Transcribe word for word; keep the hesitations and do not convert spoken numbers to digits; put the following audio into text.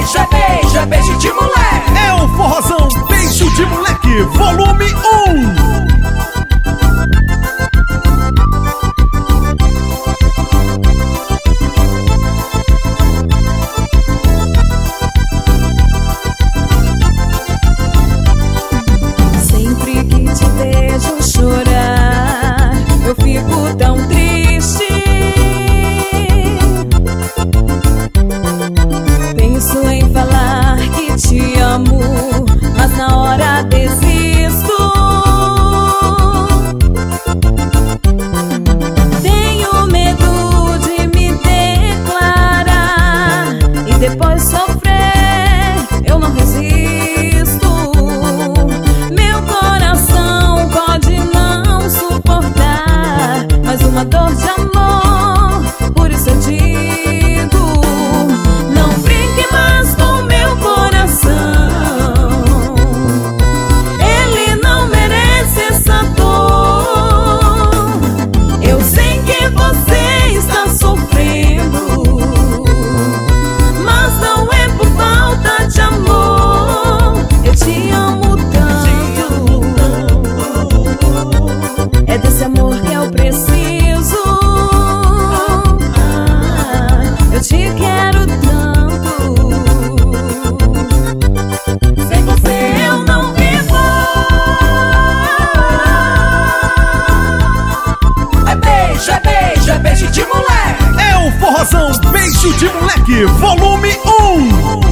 beijo, é beijo, é beijo de moleque. É o forrozão Beijo de Moleque, volume um. Eu fico tão triste. Penso em falar que te amo, mas na hora desisto. Tenho medo de me declarar e depois sofrer, eu não resisto. Meu coração pode não suportar mais uma dor de amor, por isso eu digo: não brinque mais com meu coração. Ele não merece essa dor. Eu sei que você está sofrendo, mas não é por falta de amor. Eu te amo tanto, é desse amor que eu preciso. Eu te quero tanto, sem você eu não vivo. É beijo, é beijo, é beijo de moleque. É o forrozão Beijo de Moleque, volume um.